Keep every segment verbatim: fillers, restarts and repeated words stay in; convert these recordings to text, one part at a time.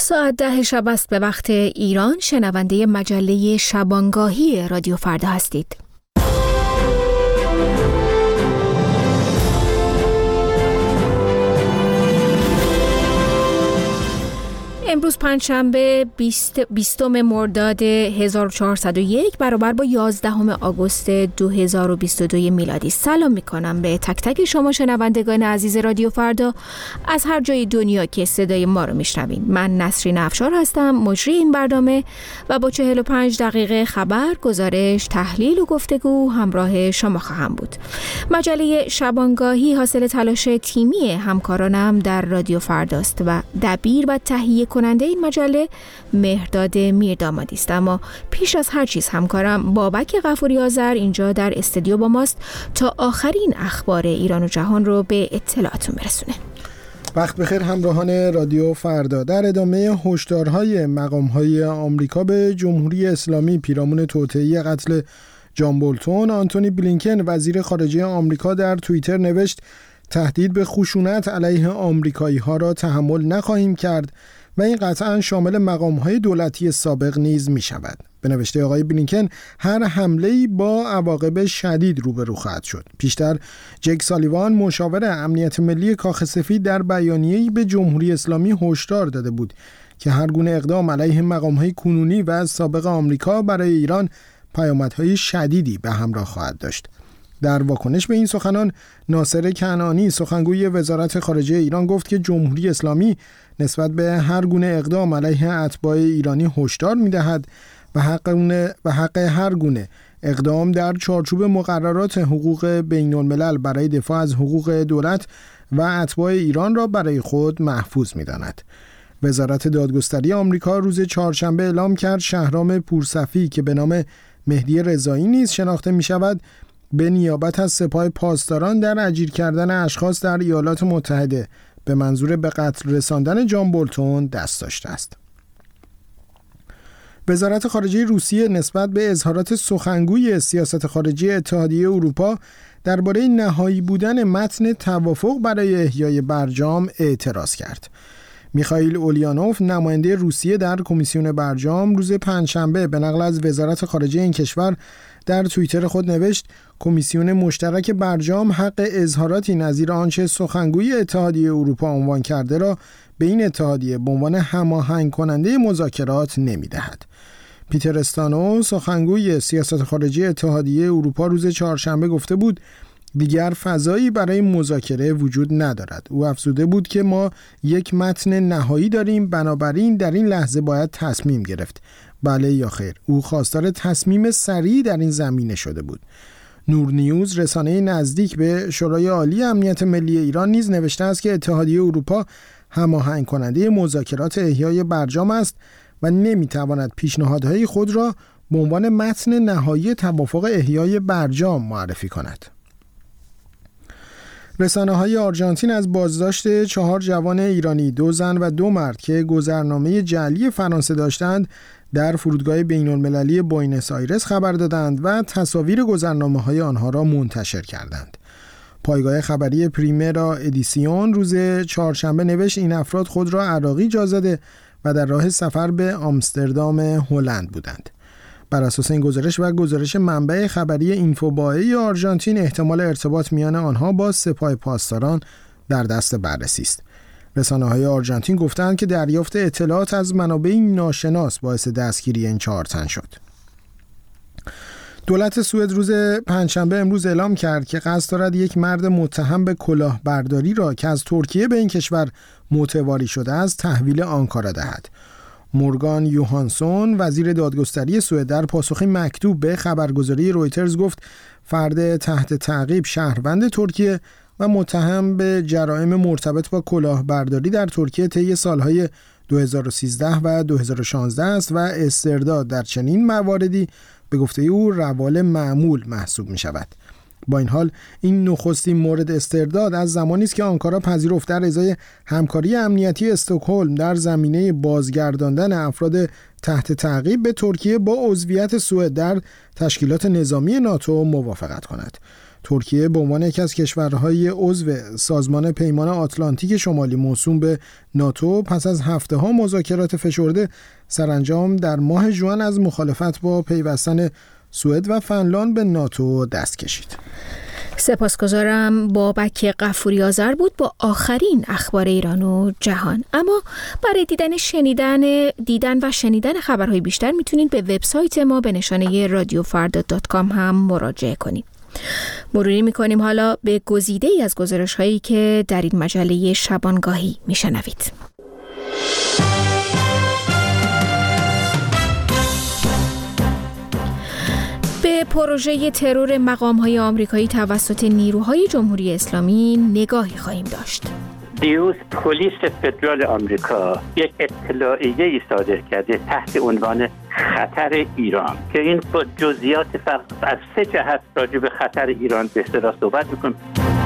ساعت ده شب است به وقت ایران. شنونده مجله شبانگاهی رادیو فردا هستید. امروز پنجشنبه بیستم مرداد هزار و چهارصد و یک برابر با یازدهم آگوست دو هزار و بیست و دو میلادی. سلام میکنم به تک تک شما شنوندگان عزیز رادیو فردا از هر جای دنیا که صدای ما رو میشنوین. من نسرین افشار هستم، مجری این برنامه و با چهل و پنج دقیقه خبر، گزارش، تحلیل و گفتگو همراه شما خواهم بود. مجله شبانگاهی حاصل تلاش تیمی همکارانم در رادیو فرداست و دبیر و تهیه کننده این مجله مهرداد میردامادی است. اما پیش از هر چیز همکارم بابک غفوری آذر اینجا در استودیو با ماست تا آخرین اخبار ایران و جهان رو به اطلاعتون برسونه. وقت بخیر همراهان رادیو فردا. در ادامه هشدارهای مقامهای آمریکا به جمهوری اسلامی پیرامون توطئه قتل جان بولتون، آنتونی بلینکن وزیر خارجه آمریکا در توییتر نوشت تهدید به خشونت علیه آمریکایی‌ها را تحمل نخواهیم کرد و این قطعاً شامل مقام‌های دولتی سابق نیز می‌شود. به نوشته آقای بلینکن هر حمله‌ای با عواقب شدید روبرو خواهد شد. پیشتر جک سالیوان مشاور امنیت ملی کاخ سفید در بیانیه‌ای به جمهوری اسلامی هشدار داده بود که هر گونه اقدام علیه مقام‌های کنونی و سابق آمریکا برای ایران پیامدهای شدیدی به همراه خواهد داشت. در واکنش به این سخنان، ناصر کنعانی سخنگوی وزارت خارجه ایران گفت که جمهوری اسلامی نسبت به هر گونه اقدام علیه اتباع ایرانی هشدار می‌دهد و حق و حق هر گونه اقدام در چارچوب مقررات حقوق بین‌الملل برای دفاع از حقوق دولت و اتباع ایران را برای خود محفوظ می‌داند. وزارت دادگستری آمریکا روز چهارشنبه اعلام کرد شهرام پورصفی که به نام مهدی رضایی نیز شناخته می‌شود به نیابت از سپاه پاسداران در اجیر کردن اشخاص در ایالات متحده به منظور به قتل رساندن جان بولتون دست داشته است. وزارت خارجه روسیه نسبت به اظهارات سخنگوی سیاست خارجی اتحادیه اروپا درباره نهایی بودن متن توافق برای احیای برجام اعتراض کرد. میخائیل اولیانوف نماینده روسیه در کمیسیون برجام روز پنجشنبه به نقل از وزارت خارجه این کشور در توییتر خود نوشت کمیسیون مشترک برجام حق اظهاراتی نظیر آنچه سخنگوی اتحادیه اروپا عنوان کرده را به این اتحادیه به عنوان هماهنگ کننده مذاکرات نمی‌دهد. پیتر استانو سخنگوی سیاست خارجی اتحادیه اروپا روز چهارشنبه گفته بود دیگر فضایی برای مذاکره وجود ندارد. او افزوده بود که ما یک متن نهایی داریم، بنابراین در این لحظه باید تصمیم گرفت. بله یا خیر. او خواستار تصمیم سریع در این زمینه شده بود. نور نیوز رسانه نزدیک به شورای عالی امنیت ملی ایران نیز نوشته است که اتحادیه اروپا هماهنگ کننده مذاکرات احیای برجام است و نمیتواند پیشنهادهای خود را به عنوان متن نهایی توافق احیای برجام معرفی کند. رسانه‌های آرژانتین از بازداشت چهار جوان ایرانی، دو زن و دو مرد که گذرنامه جعلی فرانسه داشتند در فرودگاه بین‌المللی بوئنوس آیرس خبر دادند و تصاویر گذرنامه‌های آنها را منتشر کردند. پایگاه خبری پریمرا ادیسیون روز چهارشنبه نوشت این افراد خود را عراقی جا زده و در راه سفر به آمستردام هلند بودند. بر اساس این گزارش و گزارش منبع خبری اینفوبائه آرژانتین احتمال ارتباط میان آنها با سپاه پاسداران در دست بررسی است. رسانه‌های آرژانتین گفتند که دریافت اطلاعات از منابعی ناشناس باعث دستگیری این چهار تن شد. دولت سوئد روز پنجشنبه امروز اعلام کرد که قصد دارد یک مرد متهم به کلاهبرداری را که از ترکیه به این کشور متواری شده است تحویل آنکارا دهد. مورگان یوهانسون وزیر دادگستری سوئد در پاسخی مکتوب به خبرگزاری رویترز گفت فرد تحت تعقیب شهروند ترکیه و متهم به جرائم مرتبط با کلاهبرداری در ترکیه طی سالهای دو هزار و سیزده و دو هزار و شانزده است و استرداد در چنین مواردی به گفته او روال معمول محسوب می شود. با این حال این نخستین مورد استرداد از زمانی است که آنکارا پذیرفت در ازای همکاری امنیتی استکهلم در زمینه بازگرداندن افراد تحت تعقیب به ترکیه با عضویت سوئد در تشکیلات نظامی ناتو موافقت کند. ترکیه به عنوان یکی از کشورهای عضو سازمان پیمان آتلانتیک شمالی موسوم به ناتو پس از هفته‌ها مذاکرات فشرده سرانجام در ماه ژوئن از مخالفت با پیوستن سوئد و فنلاند به ناتو دست کشید. سپاسگزارم. بابک غفوری آذر بود با آخرین اخبار ایران و جهان. اما برای دیدن شنیدن دیدن و شنیدن خبرهای بیشتر میتونید به وبسایت ما به نشانه رادیو فردا دات کام هم مراجعه کنید. مروری میکنیم حالا به گزیده ای از گزارش هایی که در این مجله شبانگاهی میشنوید. به پروژه ترور مقام‌های آمریکایی توسط نیروهای جمهوری اسلامی نگاهی خواهیم داشت. دیروز پلیس فدرال آمریکا یک اطلاعیه‌ای صادر کرده تحت عنوان خطر ایران که این با جزئیات فقط از سه جهت راجع به خطر ایران به اصطلاح صحبت می‌کنه.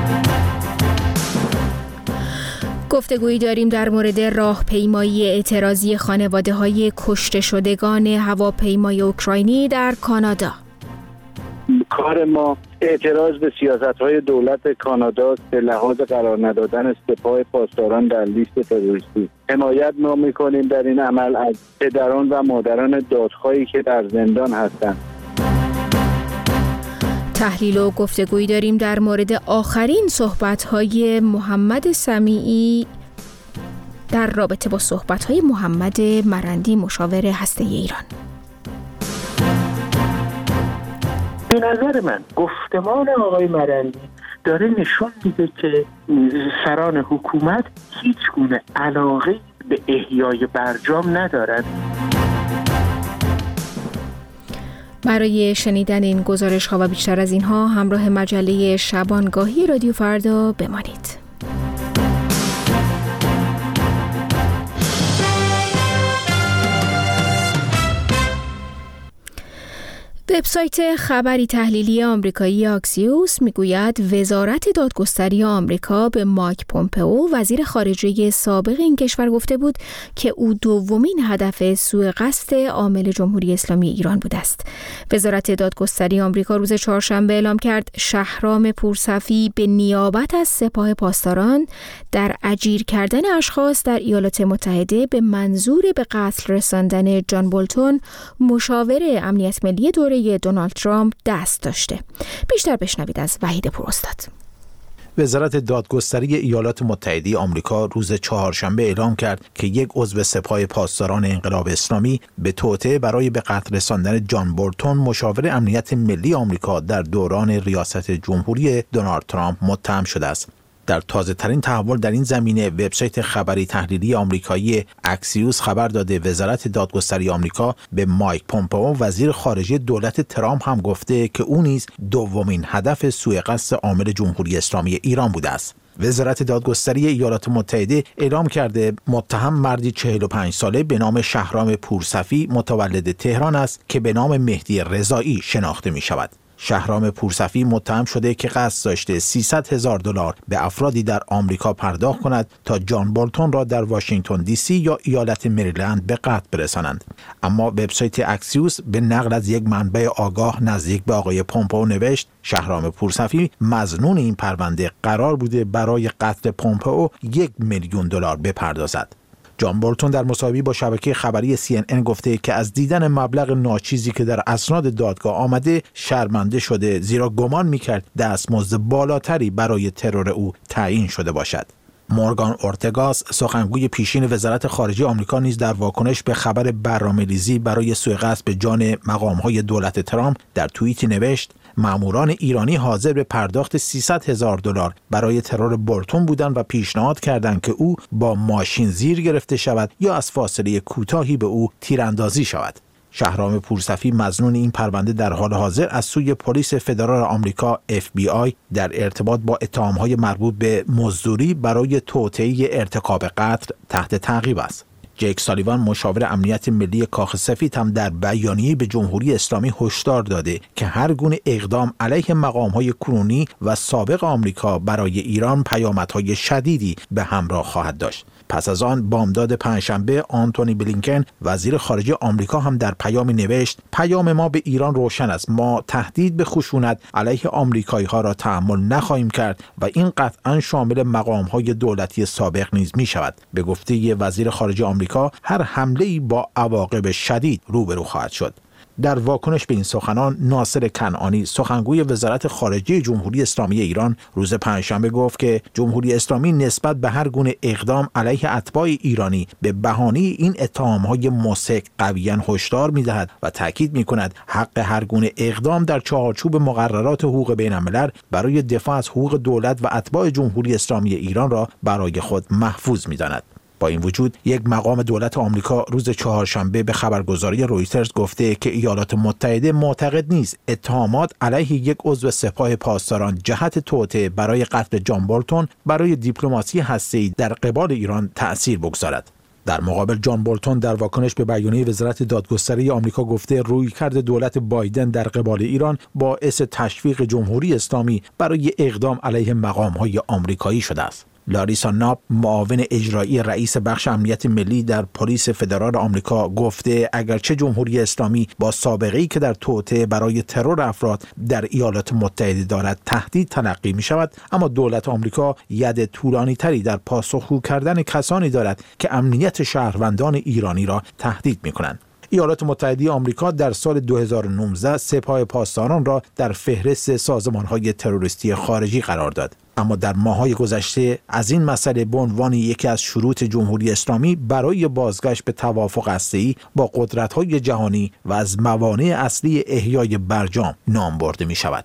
گفتگویی داریم در مورد راهپیمایی اعتراضی خانواده‌های کشته شدگان هواپیمای اوکراینی در کانادا. کار ما اعتراض به سیاست‌های دولت کانادا به لحاظ قرار ندادن سپاه پاسداران در لیست تروریستی. حمایت ما می‌کنیم در این عمل از پدران و مادران دادخواهی که در زندان هستند. تحلیل و گفتگویی داریم در مورد آخرین صحبت‌های محمد سمیعی در رابطه با صحبت‌های محمد مرندی مشاور هسته‌ای ایران. به نظر من گفتمان آقای مرندی داره نشون میده که سران حکومت هیچ گونه علاقه به احیای برجام ندارند. برای شنیدن این گزارش ها و بیشتر از اینها همراه مجله شبانگاهی رادیو فردا بمانید. وبسایت خبری تحلیلی آمریکایی آکسیوس میگوید وزارت دادگستری آمریکا به مایک پومپئو وزیر خارجه سابق این کشور گفته بود که او دومین هدف سوء قصد عامل جمهوری اسلامی ایران بوده است. وزارت دادگستری آمریکا روز چهارشنبه اعلام کرد شهرام پورصفی به نیابت از سپاه پاسداران در اجیر کردن اشخاص در ایالات متحده به منظور به قتل رساندن جان بولتون مشاور امنیت ملی دوره دونالد ترامپ دست داشته. بیشتر بشنوید از وحید پوراستاد. وزارت دادگستری ایالات متحده آمریکا روز چهارشنبه اعلام کرد که یک عضو سپاه پاسداران انقلاب اسلامی به توطئه برای به قتل رساندن جان بولتون مشاور امنیت ملی آمریکا در دوران ریاست جمهوری دونالد ترامپ متهم شده است. در تازه ترین تحول در این زمینه وبسایت خبری تحلیلی آمریکایی اکسیوس خبر داده وزارت دادگستری آمریکا به مایک پومپئو وزیر خارجه دولت ترامپ هم گفته که او نیز دومین هدف سوء قصد عامل جمهوری اسلامی ایران بوده است. وزارت دادگستری ایالات متحده اعلام کرده متهم مردی چهل و پنج ساله به نام شهرام پورصفی متولد تهران است که به نام مهدی رضایی شناخته می شود. شهرام پورصفی متهم شده که قصد داشته سیصد هزار دلار به افرادی در آمریکا پرداخت کند تا جان بولتون را در واشنگتن دی سی یا ایالت مریلند به قتل برسانند. اما وبسایت اکسیوس به نقل از یک منبع آگاه نزدیک به آقای پومپئو نوشت شهرام پورصفی مظنون این پرونده قرار بوده برای قتل پومپئو یک میلیون دلار بپردازد. جان بولتون در مصاحبه‌ای با شبکه خبری سی ان ان گفته که از دیدن مبلغ ناچیزی که در اسناد دادگاه آمده شرمنده شده، زیرا گمان می‌کرد دستمزد بالاتری برای ترور او تعیین شده باشد. مورگان اورتگاس سخنگوی پیشین وزارت خارجه آمریکا نیز در واکنش به خبر برنامه‌ریزی برای سوء قصد به جان مقام‌های دولت ترامپ در توییتی نوشت ماموران ایرانی حاضر به پرداخت سیصد هزار دلار برای ترور بولتون بودند و پیشنهاد کردند که او با ماشین زیر گرفته شود یا از فاصله کوتاهی به او تیراندازی شود. شهرام پورصفی مظنون این پرونده در حال حاضر از سوی پلیس فدرال آمریکا اف بی آی در ارتباط با اتهام‌های مربوط به مزدوری برای توطئه ارتکاب قتل تحت تعقیب است. جیک سالیوان مشاور امنیت ملی کاخ سفید هم در بیانیه‌ای به جمهوری اسلامی هشدار داده که هر گونه اقدام علیه مقام‌های کنونی و سابق آمریکا برای ایران پیامدهای شدیدی به همراه خواهد داشت. پس از آن بامداد پنجشنبه آنتونی بلینکن وزیر خارجه آمریکا هم در پیامی نوشت: پیام ما به ایران روشن است. ما تهدید به خشونت علیه آمریکایی‌ها را تحمل نخواهیم کرد و این قطعاً شامل مقام‌های دولتی سابق نیز می‌شود. به گفته وزیر خارجه آمریکا، هر حمله‌ای با عواقب شدید روبرو خواهد شد. در واکنش به این سخنان، ناصر کنعانی سخنگوی وزارت خارجه جمهوری اسلامی ایران روز پنجشنبه گفت که جمهوری اسلامی نسبت به هر گونه اقدام علیه اتباع ایرانی به بهانه این اتهام‌های مسک قویاً هشدار می‌دهد و تاکید می‌کند حق هر گونه اقدام در چارچوب مقررات حقوق بین‌الملل برای دفاع از حقوق دولت و اتباع جمهوری اسلامی ایران را برای خود محفوظ می‌داند. با این وجود یک مقام دولت آمریکا روز چهارشنبه به خبرگزاری رویترز گفته که ایالات متحده معتقد نیست اتهامات علیه یک عضو سپاه پاسداران جهت توطئه برای قتل جان بولتون برای دیپلماسی هسته‌ای در قبال ایران تأثیر بگذارد. در مقابل، جان بولتون در واکنش به بیانیه وزارت دادگستری آمریکا گفته رویکرد دولت بایدن در قبال ایران باعث تشویق جمهوری اسلامی برای اقدام علیه مقام‌های آمریکایی شده است. لاریسا ناب، معاون اجرایی رئیس بخش امنیت ملی در پلیس فدرال آمریکا، گفته اگرچه جمهوری اسلامی با سابقه‌ای که در توطئه برای ترور افراد در ایالات متحده دارد تهدید تلقی می شود، اما دولت آمریکا ید طولانی تری در پاسخگو کردن کسانی دارد که امنیت شهروندان ایرانی را تهدید می کنند. ایالات متحده آمریکا در سال دو هزار و نوزده سپاه پاسداران را در فهرست سازمان‌های تروریستی خارجی قرار داد. اما در ماه‌های گذشته از این مسئله به عنوان یکی از شروط جمهوری اسلامی برای بازگشت به توافق هسته‌ای با قدرت‌های جهانی و از موانع اصلی احیای برجام نام برده می‌شود.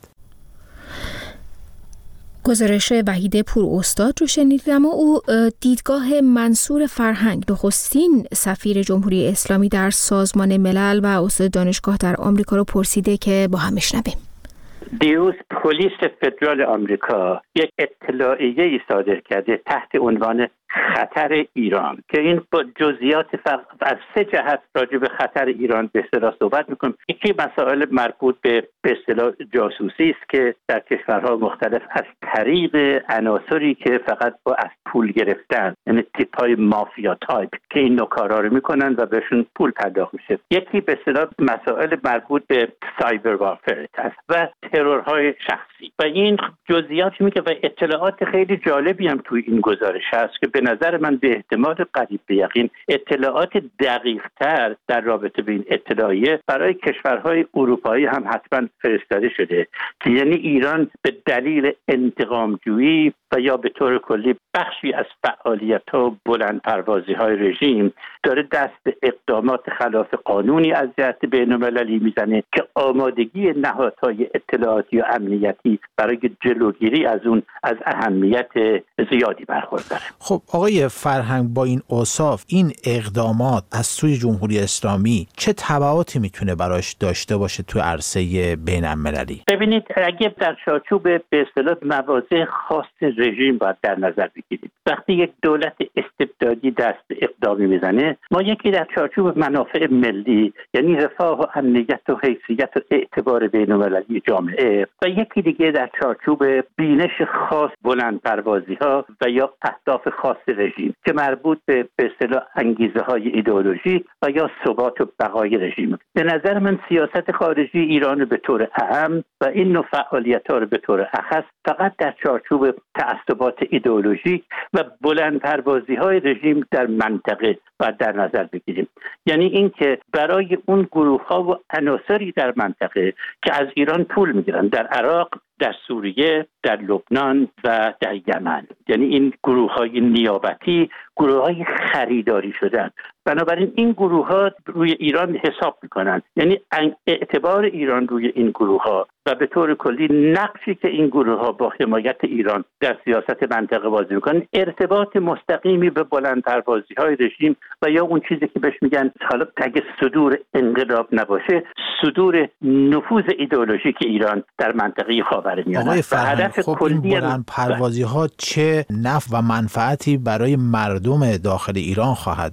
گزارش وحید پوراستاد رو شنیدم و او دیدگاه منصور فرهنگ، نخستین سفیر جمهوری اسلامی در سازمان ملل و استاد دانشگاه در آمریکا رو پرسیده که با هم بشنویم. دیروز پلیس فدرال آمریکا یک اطلاعیه‌ای صادر کرده تحت عنوان خطر ایران که این با جزئیات از سه جهت راجع به خطر ایران به اصطلاح صحبت می‌کنیم. یکی مسائل مربوط به به اصطلاح جاسوسی است که در کشورها مختلف از طریق عناصری که فقط با از پول گرفتن، یعنی تیپ‌های مافیا تایپ که این نوع کارا رو می‌کنن و بهشون پول پرداخت میشه. یکی به اصطلاح مسائل مربوط به سایبر وارفر است و ترورهای شخصی و این جزئیات میگه و اطلاعات خیلی جالبی هم توی این گزارش هست که به نظر من به احتمال قریب به یقین اطلاعات دقیق‌تر در رابطه به این اطلاعیه برای کشورهای اروپایی هم حتما فرستاده شده که یعنی ایران به دلیل انتقامجویی و یا به طور کلی بخشی از فعالیت‌ها و بلند پروازی‌های رژیم داره دست به اقدامات خلاف قانونی از جهت بین‌المللی میزنه که آمادگی نهادهای اطلاعاتی و امنیتی برای جلوگیری از اون از اهمیت زیادی برخورداره. خب آقای فرهنگ، با این اوصاف این اقدامات از سوی جمهوری اسلامی چه تبعاتی میتونه براش داشته باشه تو عرصه بین‌المللی؟ ببینید، اگه در چارچوب به اصطلاح مواضع خاص رژیم باید در نظر بگیرید، وقتی یک دولت استبدادی دست به اقدامی میزنه، ما یکی در چارچوب منافع ملی یعنی رفاه و امنیت و حیثیت و اعتبار بین‌المللی جامعه و یکی دیگه در چارچوب بینش خاص بلند پروازی ها و یا اهداف خاص رژیم که مربوط به به اصطلاح انگیزه های ایدئولوژیک و یا ثبات و بقای رژیم. به نظر من سیاست خارجی ایران به طور عام و این نوع فعالیت‌ها رو به طور اخص فقط در چارچوب تعصبات ایدئولوژیک و بلند پروازی های رژیم در منطقه و در نظر بگیریم. یعنی اینکه برای اون گروه ها و عناصری در منطقه که از ایران پول میگیرن، در عراق، در سوریه، در لبنان و در یمن، یعنی این گروه های نیابتی گروه های خریداری شدن، بنابراین این گروه ها روی ایران حساب میکنن، یعنی اعتبار ایران روی این گروه ها و به طور کلی نقشی که این گروه ها با حمایت ایران در سیاست منطقه بازی میکنن ارتباط مستقیمی به بلند پروازی های رژیم و یا اون چیزی که بهش میگن حالا اگه صدور انقلاب نباشه صدور نفوذ ایدئولوژیک ایران در منطقه خاورمیانه. آقای فرهنگ، خب این بلند پروازی ها چه نفع و منفعتی برای مردم داخل ایران خواهد داشت؟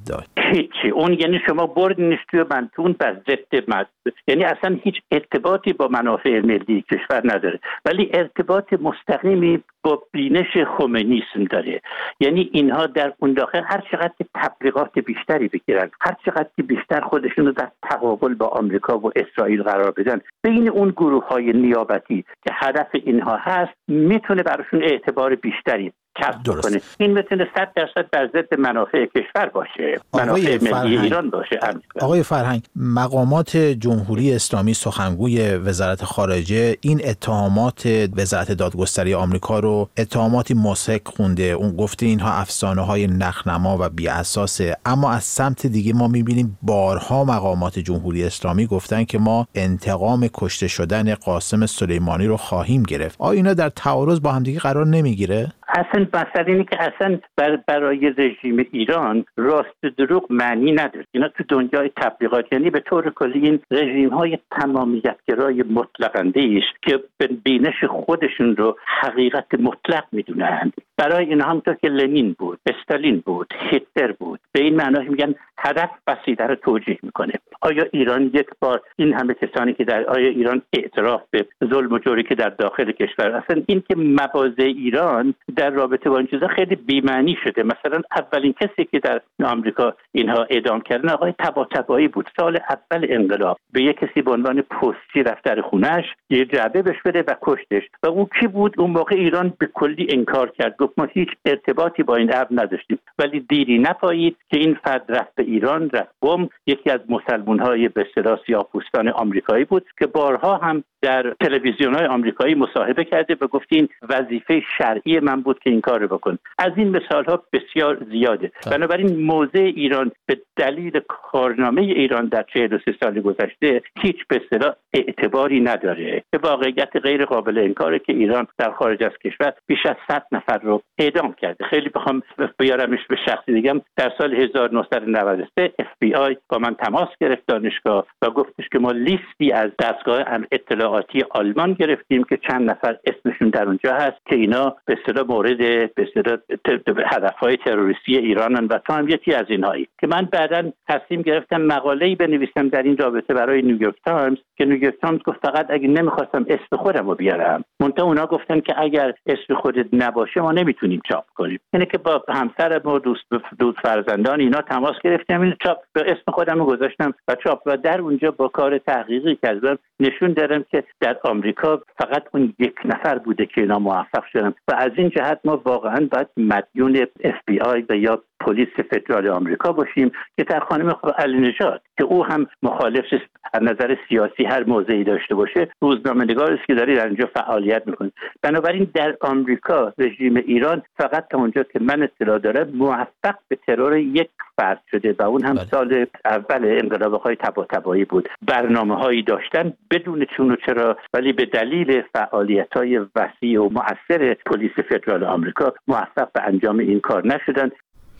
هیچی. اون یعنی شما بردینش توی منتون بر ضد مد، یعنی اصلا هیچ ارتباطی با منافع ملی کشور نداره، ولی ارتباط مستقیمی با بینش خمینیسم داره. یعنی اینها در اون داخل هر چقدر تبلیغات بیشتری بگیرن، هر چقدر بیشتر خودشون رو در تقابل با آمریکا و اسرائیل قرار بدن، بین اون گروه های نیابتی که هدف اینها هست میتونه براشون اعتبار بیشتری کسب کنه. این میتونه صد درصد بر ضد منافع کشور باشه، منافع ملی ایران باشه. آقای فرهنگ، مقامات جمهوری اسلامی سخنگوی وزارت خارجه این اتهامات وزارت دادگستری آمریکا رو اتهاماتی مسحک خونده. اون گفته اینها افسانه های نخنما و بی اساسه. اما از سمت دیگه ما میبینیم بارها مقامات جمهوری اسلامی گفتن که ما انتقام کشته شدن قاسم سلیمانی رو خواهیم گرفت. آیا اینا در تعارض با هم دیگه قرار نمیگیره؟ اصلا مسئله اینه که اصلا بر برای رژیم ایران راست دروغ معنی نداره. اینا تو دنیای تبلیغات، یعنی به طور کلی این رژیم های تمامیتگرای مطلق‌اندیش که به بینش خودشون رو حقیقت مطلق میدونند، برای اینا همونطور که لنین بود، استالین بود، هیتلر بود، به این معنی میگن هدف بسیده رو توجیه میکنه. آیا ایران یک بار این همه کسانی که در آیا ایران اعتراف به ظلم و جوری که در داخل کشور، اصلا این که مواضع ایران در رابطه با این چیزا خیلی بی‌معنی شده. مثلا اولین کسی که در آمریکا اینها اعدام کردن آقای طباطبایی بود. سال اول انقلاب به یک کسی به عنوان پستچی رفت در خونه‌اش، یه جعبه بهش بده و کشتش. و اون کی بود؟ اون موقع ایران به کلی انکار کرد، گفت ما هیچ ارتباطی با این امر نداشتیم. ولی دیری نپایید که این فرد رفت به ایران، رفت قم، یکی از مسلمان‌های به اصطلاح سیاه‌پوستان آمریکایی بود که بارها هم در تلویزیون‌های آمریکایی مصاحبه کرده و گفت این وظیفه شرعی من بود که این کار رو بکن. از این مثال‌ها بسیار زیاده. بنابراین موضع ایران به دلیل کارنامه ایران در چهل و سه سال گذشته هیچ به اصطلاح اعتباری نداره. به واقعیت غیر قابل انکاره که ایران در خارج از کشور بیش از صد نفر رو اعدام کرده. خیلی بخوام بیارمش به شخصی دیگم، در سال هزار و نهصد و نود و سه اف بی آی با من تماس گرفت دانشگاه و گفتش که ما لیستی از دستگاه اطلاعاتی آلمان گرفتیم که چند نفر اسمشون در اونجا هست که اینا به اصطلاح مورد به اصطلاح هدف‌های تروریستی ایرانن و تو هم یکی از اینایی. که من بعداً تصمیم گرفتم مقاله‌ای بنویسم در این رابطه برای نیویورک تایمز که نیویورک تایمز گفت فقط اگه نمیخواستم اسم خودم رو بیارم، منتها اونا گفتن که اگر اسم خودت نباشه ما نمیتونیم چاپ کنیم. یعنی که با همسرم و دوست دوست فرزندان اینا تماس گرفتم، این چاپ به اسم خودم رو گذاشتم و چاپ و در اونجا با کار تحقیقی کردم نشون دادم که در آمریکا فقط اون یک نفر بوده که اینا موفق شدن و از این جهت ما واقعا باید مدیون اف بی آی و یا پلیس فدرال آمریکا باشیم که در خانم علی نژاد که او هم مخالف از نظر سیاسی هر موضعی داشته باشه، روزنامه‌نگاری است که داره در اینجا فعالیت میکنه. بنابراین در آمریکا رژیم ایران فقط تا اونجا که من اطلاع دارم موفق به ترور یک فرد شده و اون هم بله. سال اول انقلاب‌های طباطبایی بود. برنامه‌هایی داشتن بدون چون و چرا، ولی به دلیل فعالیت‌های وسیع و مؤثر پلیس فدرال آمریکا موفق به انجام این کار نشدن.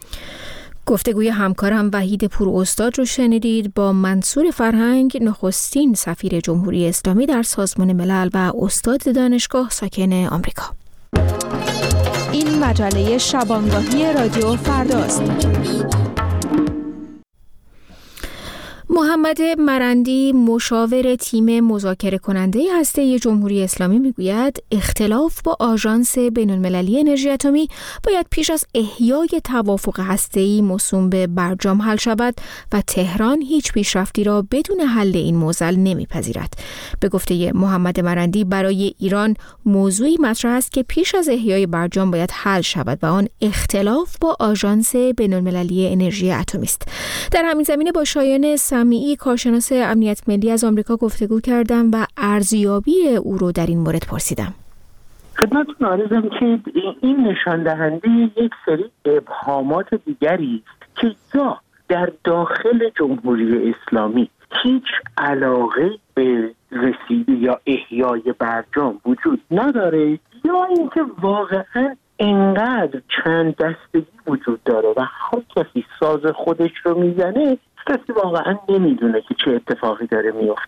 گفتگوی همکارم وحید پوراستاد رو شنیدید با منصور فرهنگ، نخستین سفیر جمهوری اسلامی در سازمان ملل و استاد دانشگاه ساکن آمریکا. این مجله شبانگاهی رادیو فرداست. محمد مرندی مشاور تیم مذاکره کننده هسته جمهوری اسلامی میگوید اختلاف با آژانس بین‌المللی انرژی اتمی باید پیش از احیای توافق هسته‌ای موسوم به برجام حل شود و تهران هیچ پیشرفتی را بدون حل این معضل نمیپذیرد. به گفته محمد مرندی برای ایران موضوعی مطرح است که پیش از احیای برجام باید حل شود و آن اختلاف با آژانس بین‌المللی انرژی اتمی است. در همین زمینه با شایان سمیعی کارشناس امنیت ملی از آمریکا گفتگو کردم و ارزیابی او رو در این مورد پرسیدم. خدمتتون عرضم که این نشان دهنده یک سری ابهامات دیگری که یا در داخل جمهوری اسلامی هیچ علاقه به رسیدگی یا احیای برجام وجود نداره، یا اینکه واقعا انقدر چند دستگی وجود داره و هر کسی ساز خودش رو میزنه، کسی واقعا نمیدونه که چه اتفاقی داره میفته.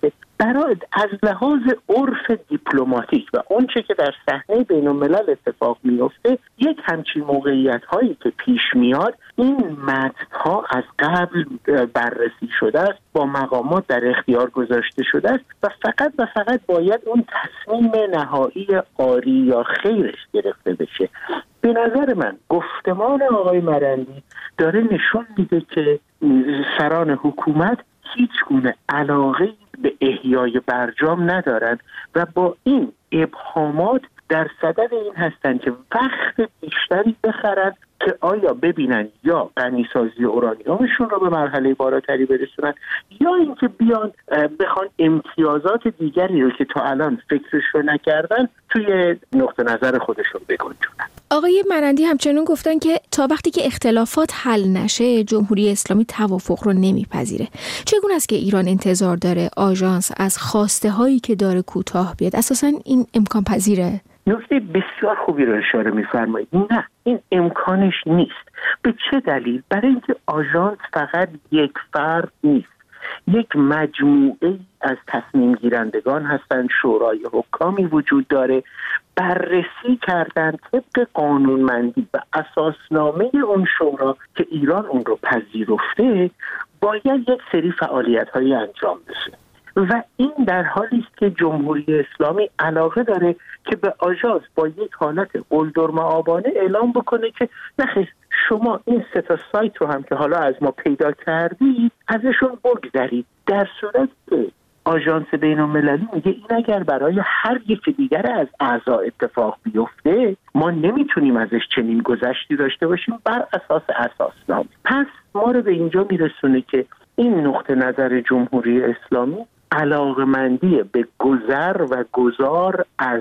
برای از لحاظ عرف دیپلماتیک و اون چه که در صحنه بین الملل اتفاق میفته، یک همچین موقعیت هایی که پیش میاد این متن ها از قبل بررسی شده است، با مقامات در اختیار گذاشته شده است و فقط و فقط باید اون تصمیم نهایی آری یا خیرش گرفته بشه. به نظر من گفتمان آقای مرندی داره نشون میده که سران حکومت هیچ گونه علاقه به احیای برجام ندارند و با این ابهامات در صدد این هستند که وقت بیشتری بخرند که آیا ببینن یا غنیسازی اورانیومشون رو به مرحله بالاتری برسونن یا اینکه بیان بخوان امتیازات دیگری رو که تا الان فکرش رو نکردن توی نقطه نظر خودشون بگنجونن. آقای مرندی همچنین گفتن که تا وقتی که اختلافات حل نشه جمهوری اسلامی توافق رو نمیپذیره. چگونه است که ایران انتظار داره آژانس از خواسته هایی که داره کوتاه بیاد؟ اساساً این امکان پذیره؟ نکته بسیار خوبی رو اشاره می‌فرمایید. نه، این امکانش نیست. به چه دلیل؟ برای اینکه آژانس فقط یک فرد نیست، یک مجموعه از تصمیم گیرندگان هستند. شورای حکامی وجود داره، بررسی کردن طبق قانونمندی و اساسنامه اون شورا که ایران اون رو پذیرفته، باید یک سری فعالیت‌های انجام بشه و این در حالی است که جمهوری اسلامی علاقه داره که به آژانس با یک حالت قلدرمآبانه اعلام بکنه که نخیر شما این سه تا سایت رو هم که حالا از ما پیدا کردید ازشون بگذرید، در صورت که آژانس بین‌المللی میگه این اگر برای هر یک دیگر از اعضا اتفاق بیفته ما نمیتونیم ازش چنین گذشتی داشته باشیم بر اساس اساسنامه. پس ما رو به اینجا میرسونه که این نقطه نظر جمهوری اسلامی علاقمندی به گذر و گذار از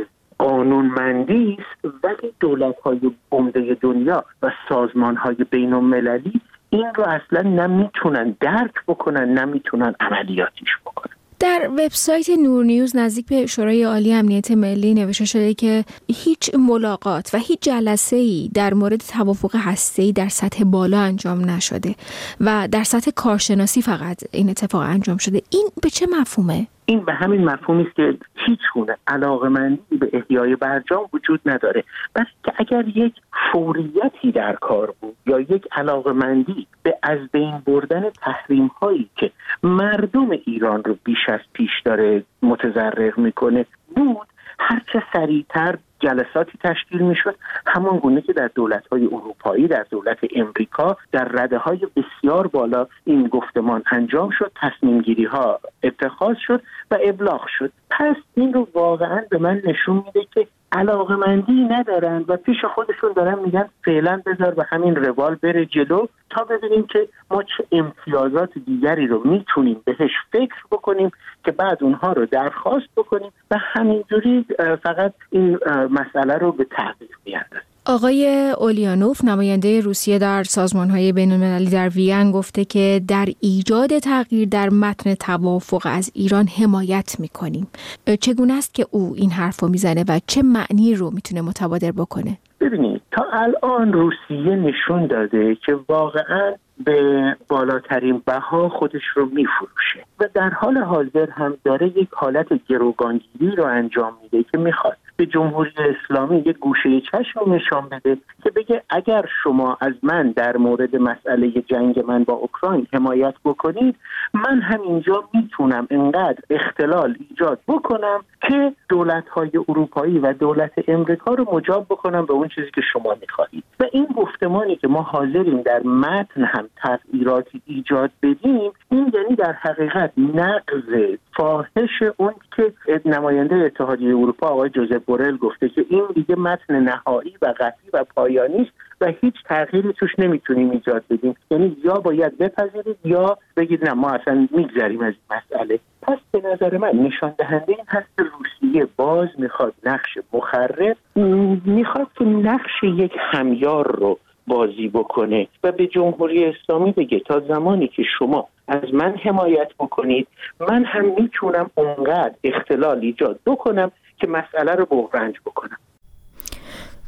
قانونمندی است، ولی دولت‌های عمده دنیا و سازمان‌های بین‌المللی این رو اصلا نمیتونن درک بکنن، نمیتونن عملیاتیش بکنن. در وبسایت نور نیوز نزدیک به شورای عالی امنیت ملی نوشته شده که هیچ ملاقات و هیچ جلسه‌ای در مورد توافق هسته‌ای در سطح بالا انجام نشده و در سطح کارشناسی فقط این اتفاق انجام شده. این به چه مفهومه؟ این به همین مفهومی است که هیچ گونه علاقه‌مندی به احیای برجام وجود نداره. بس که اگر یک فوریتی در کار بود یا یک علاقه‌مندی به از بین بردن تحریم‌هایی که مردم ایران رو بیش از پیش داره متضرر میکنه بود، هرچه سریعتر جلساتی تشکیل میشد، همون گونه که در دولت‌های اروپایی، در دولت امریکا در رده‌های بسیار بالا این گفتمان انجام شد، تصمیم گیری‌ها اتخاذ شد و ابلاغ شد. پس این رو واقعاً به من نشون میده که علاقمندی ندارن و پیش خودشون دارن میگن فعلا بذار به همین روال بره جلو تا ببینیم که ما چه امتیازات دیگری رو میتونیم بهش فکر بکنیم که بعد اونها رو درخواست بکنیم و همینجوری فقط این مسئله رو به تحقیق بیاندازیم. آقای اولیانوف نماینده روسیه در سازمان‌های بین‌المللی در وین گفته که در ایجاد تغییر در متن توافق از ایران حمایت می‌کنیم. چگونه است که او این حرفو میزنه و چه معنی رو میتونه متبادر بکنه؟ ببینید تا الان روسیه نشون داده که واقعاً به بالاترین بها خودش رو میفروشه و در حال حاضر هم داره یک حالت گروگانگیری رو انجام میده که میخواد به جمهوری اسلامی یک گوشه چشم نشان بده که بگه اگر شما از من در مورد مسئله جنگ من با اوکراین حمایت بکنید، من همینجا میتونم انقدر اختلال ایجاد بکنم که دولت‌های اروپایی و دولت امریکا رو مجاب بکنم به اون چیزی که شما میخواهید. و این گفتمانی که ما حاضریم در متن هم تغییراتی ایجاد بدیم، این یعنی در حقیقت نقض فاحش اون که نماینده اتحادیه اروپا آقای جوزپ بورل گفته که این دیگه متن نهایی و قطعی و پایانی است و هیچ تغییری توش نمیتونیم ایجاد بدیم. یعنی یا باید بپذیرید یا بگید نه ما اصلا میگذریم از این مسئله. پس به نظر من نشان دهنده این هست که روسیه باز میخواد نقش مخرب، میخواد که نقش یک همیار رو بازی بکنه و به جمهوری اسلامی بگه تا زمانی که شما از من حمایت بکنید، من هم میتونم اونقدر اختلال ایجاد بکنم که مسئله رو بحرنج بکنم.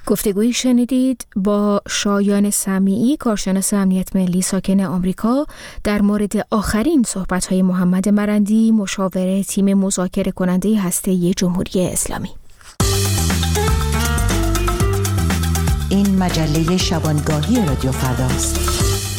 گفتگویی شنیدید با شایان سمیعی، کارشناس امنیت ملی ساکن آمریکا، در مورد آخرین صحبت‌های محمد مرندی، مشاور تیم مذاکره کننده هسته‌ای جمهوری اسلامی. این مجله شبانگاهی رادیو فرداست.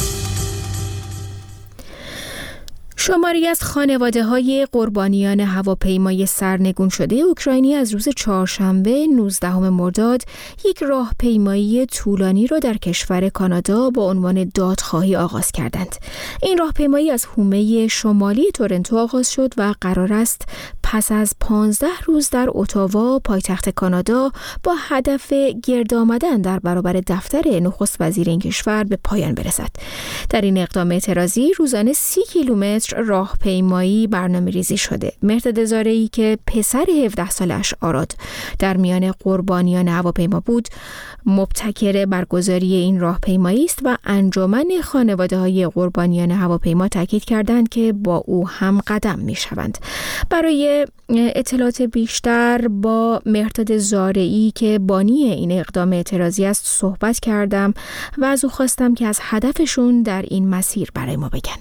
شماری از خانواده‌های قربانیان هواپیمای سرنگون شده اوکراینی از روز چهارشنبه نوزدهم مرداد یک راهپیمایی طولانی را در کشور کانادا با عنوان دادخواهی آغاز کردند. این راهپیمایی از حومه شمالی تورنتو آغاز شد و قرار است پس از پانزده روز در اتاوا، پایتخت کانادا، با هدف گرد آمدن در برابر دفتر نخست وزیر این کشور به پایان برسد. در این اقدام اعتراضی روزانه سی کیلومتر راهپیمایی برنامه‌ریزی شده. مهرداد زارعی که پسر هفده سالش آراد در میان قربانیان هواپیما بود، مبتکر برگزاری این راهپیمایی است و انجمن خانواده‌های قربانیان هواپیما تاکید کردند که با او هم قدم می‌شوند. برای اطلاعات بیشتر با مهرداد زارعی که بانی این اقدام اعتراضی است صحبت کردم و از او خواستم که از هدفشون در این مسیر برای ما بگن.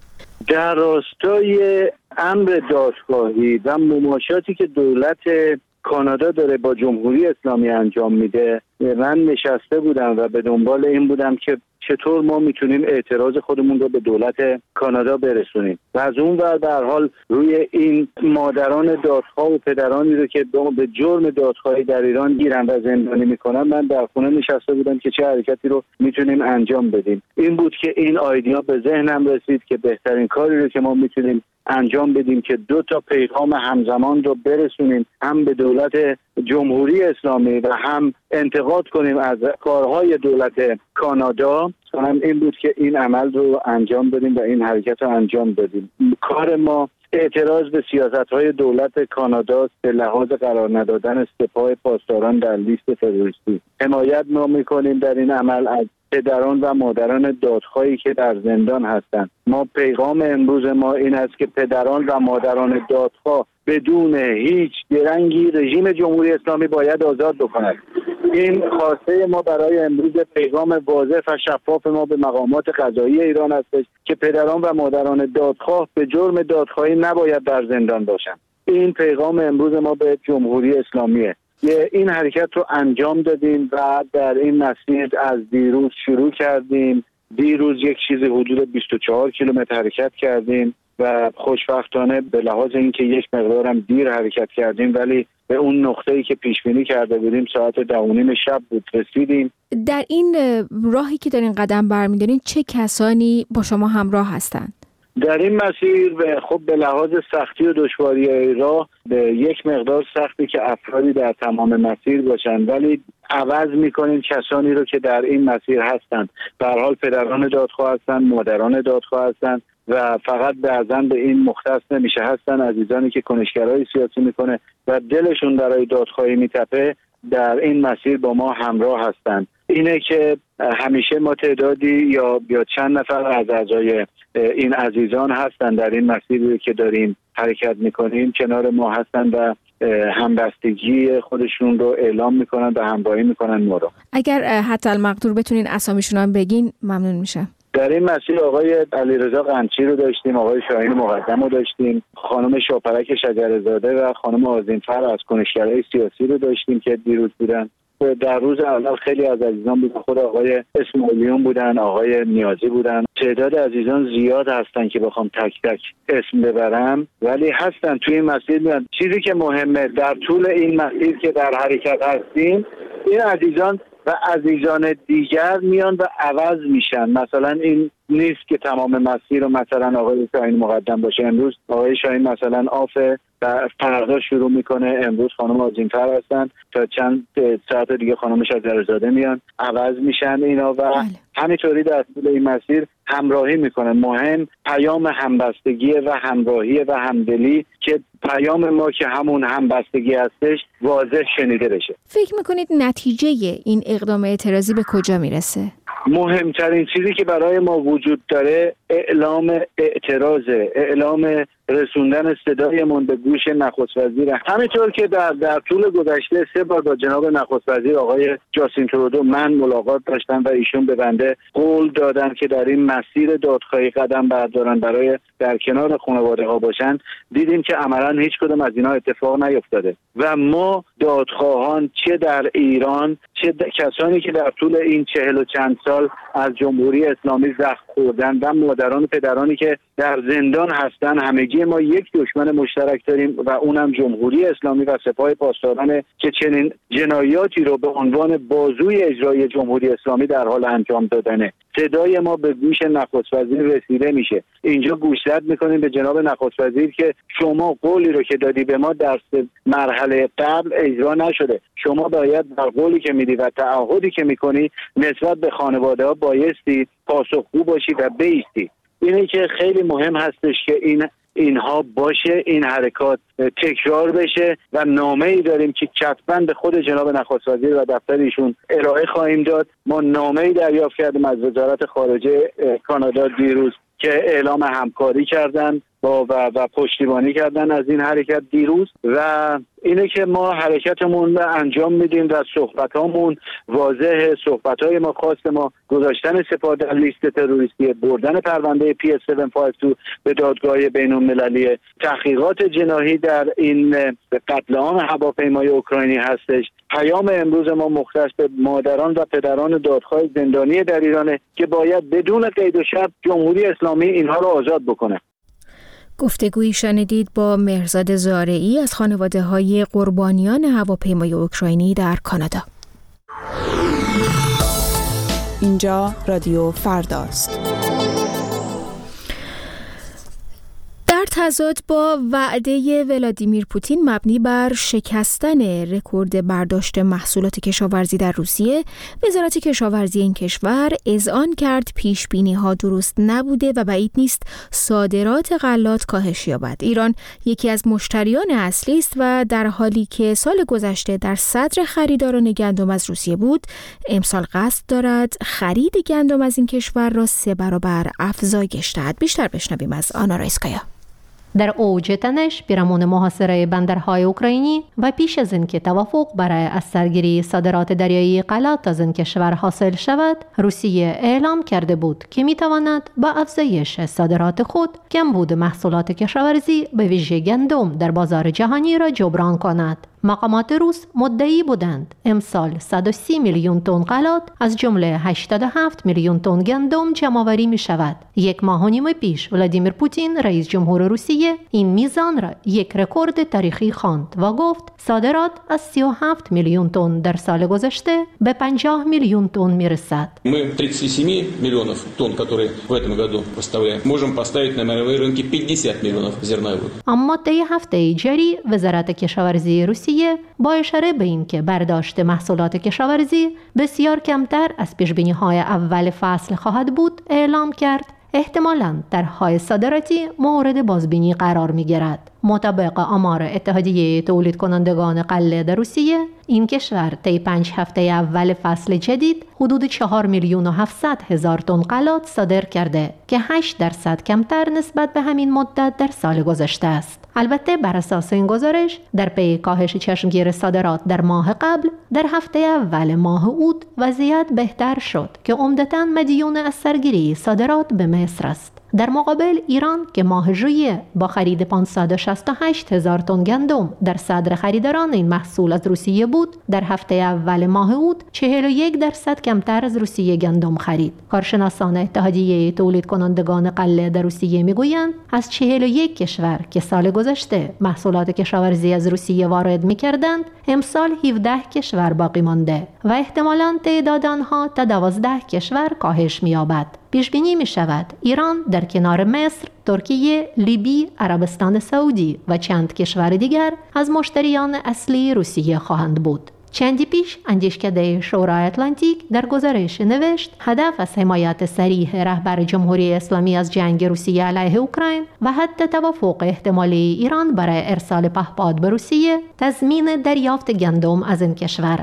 در راستای امر دادخواهی و مماشاتی که دولت کانادا داره با جمهوری اسلامی انجام میده، من نشسته بودم و به دنبال این بودم که چطور ما میتونیم اعتراض خودمون رو به دولت کانادا برسونیم و از اون ور در حال روی این مادران دادخواه و پدرانی رو که به جرم دادخواهی در ایران گیرن و زندانی میکنن، من در خونه نشسته بودم که چه حرکتی رو میتونیم انجام بدیم. این بود که این ایده به ذهنم رسید که بهترین کاری رو که ما میتونیم انجام بدیم که دو تا پیغام همزمان رو برسونیم، هم به دولت جمهوری اسلامی و هم انتقاد کنیم از کارهای دولت کانادا. هم این بود که این عمل رو انجام بدیم و این حرکت رو انجام بدیم. کار ما اعتراض به سیاست‌های دولت کانادا به لحاظ قرار ندادن سپاه پاسداران در لیست تروریستی. حمایت ما می‌کنیم در این عمل از پدران و مادران دادخواهی که در زندان هستند. ما پیغام امروز ما این است که پدران و مادران دادخواه بدون هیچ درنگی رژیم جمهوری اسلامی باید آزاد بکند. این خواسته ما برای امروز پیغام واضح و شفاف ما به مقامات قضایی ایران هستش که پدران و مادران دادخواه به جرم دادخواهی نباید در زندان باشند. این پیغام امروز ما به جمهوری اسلامیه. این حرکت رو انجام دادیم و در این مسیر از دیروز شروع کردیم. دیروز یک چیزی حدود بیست و چهار کیلومتر حرکت کردیم و خوشبختانه به لحاظ اینکه یک مقدارم دیر حرکت کردیم ولی به اون نقطه‌ای که پیش بینی کرده بودیم ساعت ده و نیم شب بود رسیدیم. در این راهی که دارین قدم برمی‌دارین چه کسانی با شما همراه هستند؟ در این مسیر خب به لحاظ سختی و دشواری راه به یک مقدار سختی که افرادی در تمام مسیر باشن، ولی عوض میکنیم کسانی رو که در این مسیر هستند. به هر حال پدران دادخواه هستند، مادران دادخواه هستند و فقط بعضا به این مختص نمیشه. هستن عزیزانی که کنشگرای سیاسی میکنه و دلشون برای دادخواهی میتپه، در این مسیر با ما همراه هستند. اینه که همیشه ما تعدادی یا یا چند نفر از اعضای این عزیزان هستن در این مسیری که داریم حرکت میکنیم کنار ما هستن و همبستگی خودشون رو اعلام میکنن و همراهی میکنن ما رو. اگر حتی المقدور بتونین اسامیشون هم بگین ممنون میشم. در این مسیر آقای علیرضا قنچی رو داشتیم، آقای شاهین مقدم رو داشتیم، خانم شاپرک شجره‌زاده و خانم آذین‌فر از کنشگرای سیاسی رو داشتیم که دیروز بودن. در روز اول خیلی از عزیزان بودن، خود آقای اسماعیلیون بودن، آقای نیازی بودن. تعداد عزیزان زیاد هستن که بخوام تک تک اسم ببرم، ولی هستن توی این مسیر میان. چیزی که مهمه در طول این مسیر که در حرکت هستیم، این عزیزان و عزیزان دیگر میان و عوض میشن. مثلا این نیست که تمام مسیر رو مثلا آقای شاهین مقدم باشه. امروز آقای شاهین مثلا آفه و فردا شروع میکنه، امروز خانم آذین‌فر هستن، تا چند ساعت دیگه خانم شجره‌زاده میان، عوض میشن اینا و همینطوری در طول این مسیر همراهی میکنن. مهم پیام همبستگی و همراهی و همدلی که پیام ما که همون همبستگی هستش واضح شنیده بشه. فکر میکنید نتیجه این اقدام اعتراضی به کجا میرسه؟ مهمترین چیزی که برای ما وجود داره اعلام اعتراضه، اعلام رسوندن صدایمون به گوش نخست وزیر. همینطور که در در طول گذشته سه بار با جناب نخست وزیر آقای جاستین ترودو من ملاقات داشتم و ایشون به بنده قول دادن که در این مسیر دادخواهی قدم بردارن برای در کنار خانواده ها باشن، دیدیم که عملاً هیچ کدوم از اینا اتفاق نیفتاده و ما دادخواهان چه در ایران چه کسانی که در طول این چهل و چند سال از جمهوری اسلامی زخم خوردن و مادران و پدرانی که در زندان هستن، همگی ما یک دشمن مشترک داریم و اونم جمهوری اسلامی و سپاه پاسداران که چنین جنایاتی رو به عنوان بازوی اجرایی جمهوری اسلامی در حال انجام دادنه. صدای ما به گوش نخست وزیر رسیده میشه. اینجا گوشزد میکنیم به جناب نخست وزیر که شما قولی رو که دادی به ما در مرحله قبل اجرا نشده، شما باید در قولی که میدی و تعهدی که میکنی نسبت به خانواده ها بایستی پاسخگو باشی و بایستی. اینه که خیلی مهم هستش که این اینها باشه، این حرکات تکرار بشه و نامه‌ای داریم که کتباً به خود جناب نخست وزیر و دفتر ایشون ارائه خواهیم داد. ما نامه‌ای دریافت کردیم از وزارت خارجه کانادا دیروز که اعلام همکاری کردن با و, و پشتیبانی کردن از این حرکت دیروز و اینه که ما حرکتمون رو انجام میدیم و صحبتامون واضحه. صحبتای ما خواست ما گذاشتن سپاه در لیست تروریستی، بردن پرونده پی اس هفت پنج دو به دادگاه بین‌المللی، تحقیقات جناحی در این قتل عام هواپیمای اوکراینی هستش. پیام امروز ما مختص به مادران و پدران دادخواه زندانی در ایرانه که باید بدون قید و شرط جمهوری اسلامی اینها رو آزاد بکنه. گفتگویی شنیدید با مهرزاد زارعی از خانواده‌های قربانیان هواپیمای اوکراینی در کانادا. اینجا رادیو فرداست. در تضاد با وعده ولادیمیر پوتین مبنی بر شکستن رکورد برداشت محصولات کشاورزی در روسیه، وزارت کشاورزی این کشور اذعان کرد پیش‌بینی‌ها درست نبوده و بعید نیست صادرات غلات کاهش یابد. ایران یکی از مشتریان اصلی است و در حالی که سال گذشته در صدر خریداران گندم از روسیه بود، امسال قصد دارد خرید گندم از این کشور را سه برابر افزایش دهد. بیشتر بشنویم از آنا رایسکایا. در اوج تنش پیرامون محاصره بندرهای اوکراینی و پیش از اینکه توافق برای از سرگیری صادرات دریایی غلات از این کشور حاصل شود، روسیه اعلام کرده بود که میتواند با افزایش صادرات خود کمبود محصولات کشاورزی به ویژه گندم در بازار جهانی را جبران کند. مقامات روس مدعی بودند امسال صد و سی میلیون تن غلات از جمله هشتاد و هفت میلیون تن گندم جمع‌آوری می شود. یک ماه و نیم پیش ولادیمیر پوتین رئیس جمهور روسیه این میزان را یک رکورد تاریخی خواند و گفت صادرات از سی و هفت میلیون تن در سال گذشته به پنجاه میلیون تن می رسد. Мы тридцать семь миллионов тонн, которые в этом году поставляем, можем поставить на мировые рынки пятьдесят миллионов зерновых. اما طی هفته جاری وزارت کشاورزی روسیه با اشاره به این که برداشت محصولات کشاورزی بسیار کمتر از پیش‌بینی‌های اول فصل خواهد بود اعلام کرد احتمالاً طرح‌های صادراتی مورد بازبینی قرار می‌گیرد. مطابق آمار اتحادیه تولید کنندگان غله در روسیه، این کشور طی پنج هفته اول فصل جدید حدود چهار میلیون و هفتصد هزار تن غلات صادر کرده که هشت درصد کمتر نسبت به همین مدت در سال گذشته است. البته بر اساس این گزارش در پی کاهش چشمگیر صادرات در ماه قبل، در هفته اول ماه اوت وضعیت بهتر شد که عمدتاً مدیون از سرگیری صادرات به مصر است. در مقابل ایران که ماه ژوئیه با خرید پانصد و شصت و هشت هزار تن گندم در صدر خریداران این محصول از روسیه بود، در هفته اول ماه اوت چهل و یک درصد کمتر از روسیه گندم خرید. کارشناسان اتحادیه تولید کنندگان غله در روسیه میگویند از چهل و یک کشور که سال گذشته محصولات کشاورزی از روسیه وارد میکردند، امسال هفده کشور باقی مانده و احتمالاً تعداد آنها تا دوازده کشور کاهش می‌یابد. پیش بینی می شود ایران در کنار مصر، ترکیه، لیبی، عربستان سعودی و چند کشور دیگر از مشتریان اصلی روسیه خواهند بود. چندی پیش اندیشکده شورای اتلانتیک در گزارش نوشت هدف از حمایت صریح رهبر جمهوری اسلامی از جنگ روسیه علیه اوکراین و حتی توافق احتمالی ایران برای ارسال پهپاد به روسیه تضمین دریافت گندم از این کشور است.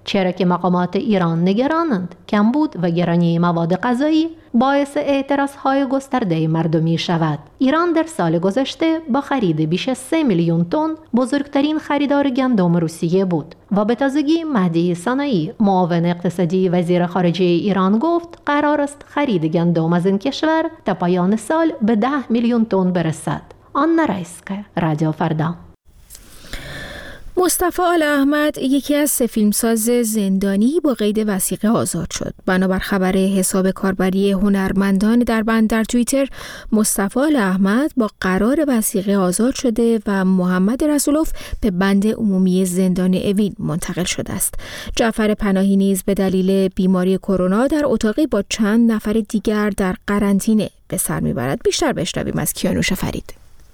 چرا که مقامات ایران نگرانند کمبود و گرانی مواد غذایی باعث اعتراضهای گسترده مردمی شود. ایران در سال گذشته با خرید بیش از سه میلیون تن بزرگترین خریدار گندم روسیه بود و به تازگی مهدی صناعی معاون اقتصادی وزیر خارجه ایران گفت قرار است خرید گندم از این کشور تا پایان سال به ده میلیون تن برسد. آنا رایسکا، رادیو فردا. مصطفی آل احمد یکی از سه فیلمساز زندانی با قید وثیقه آزاد شد. بنابر خبر حساب کاربری هنرمندان در بند در توییتر، مصطفی آل احمد با قرار وثیقه آزاد شده و محمد رسولوف به بند عمومی زندان اوین منتقل شده است. جعفر پناهی نیز به دلیل بیماری کرونا در اتاقی با چند نفر دیگر در قرنطینه به سر میبرد. بیشتر بشنویم از کیانوش فرید.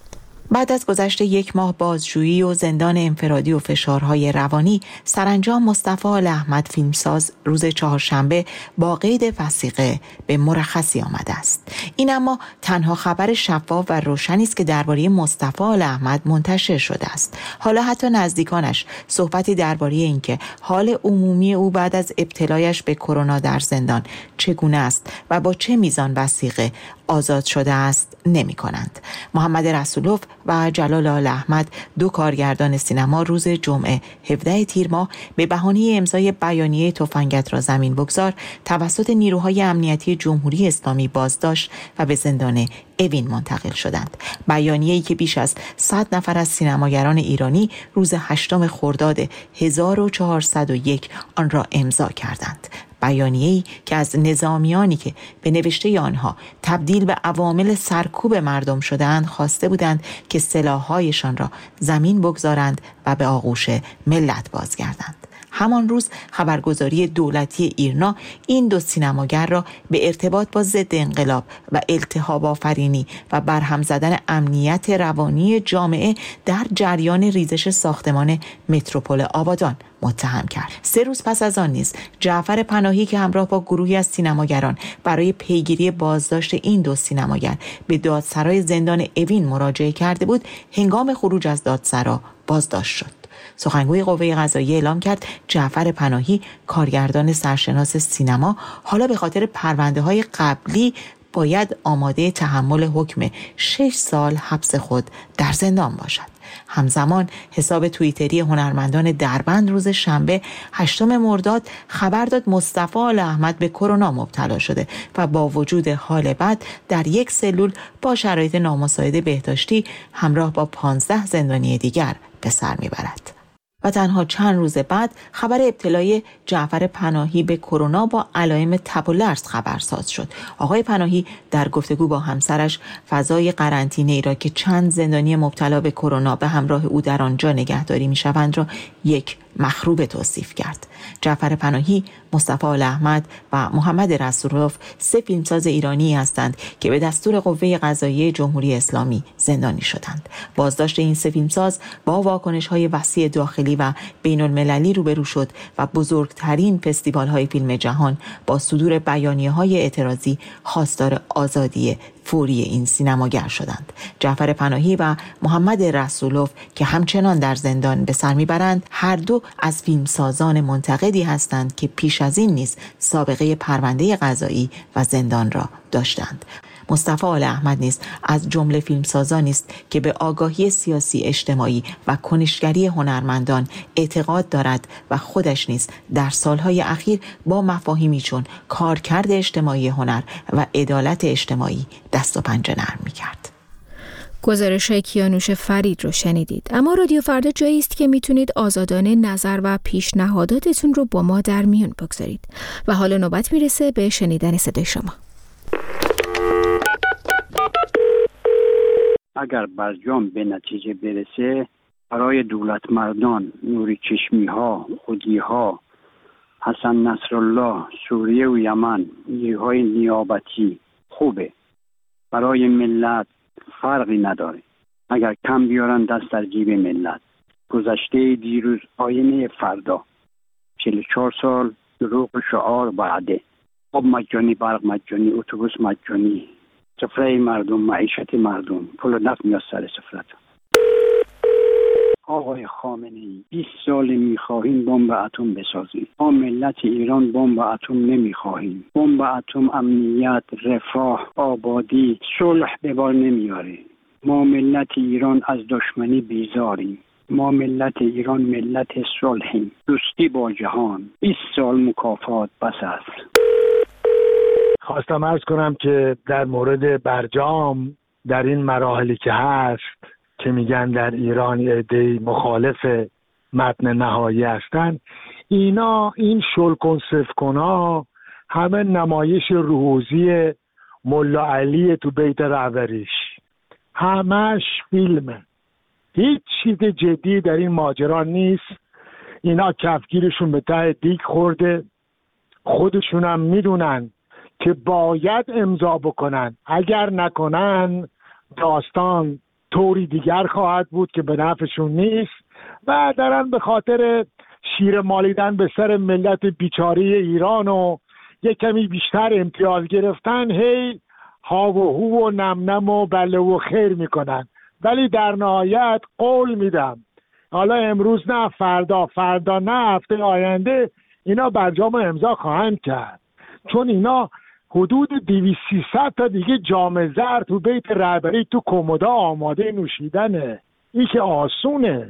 بعد از گذشت یک ماه بازجویی و زندان انفرادی و فشارهای روانی، سرانجام مصطفی آل احمد فیلمساز روز چهارشنبه با قید وثیقه به مرخصی آمده است. این اما تنها خبر شفاف و روشنی است که درباره مصطفی آل احمد منتشر شده است. حالا حتی نزدیکانش صحبتی درباره اینکه حال عمومی او بعد از ابتلایش به کرونا در زندان چگونه است و با چه میزان وثیقه آزاد شده است نمی کنند. محمد رسولوف و جلال آل احمد، دو کارگردان سینما، روز جمعه هفدهم تیر ماه به بهانه امضای بیانیه تفنگت را زمین بگذار توسط نیروهای امنیتی جمهوری اسلامی بازداشت و به زندان اوین منتقل شدند. بیانیه‌ای که بیش از صد نفر از سینماگران ایرانی روز هشتم خرداد هزار و چهارصد و یک آن را امضا کردند. بیانیه‌ای که از نظامیانی که به نوشته آنها تبدیل به عوامل سرکوب مردم شدند خواسته بودند که سلاح‌هایشان را زمین بگذارند و به آغوش ملت بازگردند. همان روز خبرگزاری دولتی ایرنا این دو سینماگر را به ارتباط با ضد انقلاب و التهاب آفرینی و برهم زدن امنیت روانی جامعه در جریان ریزش ساختمان متروپول آبادان متهم کرد. سه روز پس از آن نیز جعفر پناهی که همراه با گروهی از سینماگران برای پیگیری بازداشت این دو سینماگر به دادسرای زندان اوین مراجعه کرده بود، هنگام خروج از دادسرا بازداشت شد. سخنگوی قوه قضاییه اعلام کرد جعفر پناهی، کارگردان سرشناس سینما، حالا به خاطر پرونده‌های قبلی باید آماده تحمل حکم شش سال حبس خود در زندان باشد. همزمان حساب توییتری هنرمندان دربند روز شنبه هشتم مرداد خبر داد مصطفی آل احمد به کرونا مبتلا شده و با وجود حال بد در یک سلول با شرایط نامساعد بهداشتی همراه با پانزده زندانی دیگر به سر میبرد. و تنها چند روز بعد خبر ابتلای جعفر پناهی به کرونا با علائم تب و لرز خبرساز شد. آقای پناهی در گفتگو با همسرش فضای قرنطینه ای را که چند زندانی مبتلا به کرونا به همراه او در آنجا نگهداری می‌شوند را یک مخروبه توصیف کرد. جعفر پناهی، مصطفی آل احمد و محمد رسولوف سه فیلمساز ایرانی هستند که به دستور قوه قضاییه جمهوری اسلامی زندانی شدند. بازداشت این سه فیلمساز با واکنش‌های وسیع داخلی و بین‌المللی روبرو شد و بزرگترین فستیوال‌های فیلم جهان با صدور بیانیه‌های اعتراضی خواستار آزادی فوری این سینماگر شدند. جعفر پناهی و محمد رسولوف که همچنان در زندان به سر میبرند، هر دو از فیلمسازان منتقدی هستند که پیش از این نیز سابقه پرونده قضایی و زندان را داشتند. مصطفی آل احمد نیز از جمله فیلمسازانی است که به آگاهی سیاسی اجتماعی و کنشگری هنرمندان اعتقاد دارد و خودش نیز در سالهای اخیر با مفاهیمی چون کارکرد اجتماعی هنر و عدالت اجتماعی دست و پنجه نرم می‌کرد. گزارش کیانوش فرید رو شنیدید. اما رادیو فردا جایی است که میتونید آزادانه نظر و پیشنهاداتتون رو با ما در میون بگذارید. و حالا نوبت میرسه به شنیدن صدای شما. اگر برجام به نتیجه برسه، برای دولت مردان، نوری چشمی ها، خودی ها، حسن نصرالله، سوریه و یمن، نیروهای نیابتی خوبه. برای ملت فرقی نداره. اگر کم بیارن دست در جیب ملت. گذشته دیروز آینه فردا. چهل و چهار سال دروغ شعار وعده. آب مجانی، برق مجانی، اتوبوس مجانی. سفره مردم، معیشت مردم، پول و نفت میاد سر سفرت. آقای خامنه‌ای بیست سال میخواهیم بمب اتم بسازیم. ما ملت ایران بمب اتم نمیخواهیم. بمب اتم امنیت، رفاه، آبادی، صلح به بار نمیاره. ما ملت ایران از دشمنی بیزاریم. ما ملت ایران ملت صلحیم. دوستی با جهان. بیست سال مکافات بس است. خواستم عرض کنم که در مورد برجام در این مراحلی که هست که میگن در ایران عده‌ای مخالف متن نهایی هستن، اینا این شلکن سفکنا همه نمایش روحوزی ملا علی تو بیت رهبریش، همش فیلمه، هیچ چیز جدی در این ماجرا نیست. اینا کفگیرشون به ته دیگ خورده، خودشون هم میدونن که باید امضا بکنن، اگر نکنن داستان طوری دیگر خواهد بود که به نفعشون نیست و دارن به خاطر شیر مالیدن به سر ملت بیچاره ایران و یک کمی بیشتر امتیاز گرفتن هی ها و هو و نم نم و بله و خیر میکنن. ولی در نهایت قول میدم حالا امروز نه، فردا فردا نه، هفته آینده اینا برجام امضا خواهند کرد، چون اینا حدود دویست سیصد تا دیگه جام زر تو بیت رهبری تو کمودا آماده نوشیدنه. این که آسونه.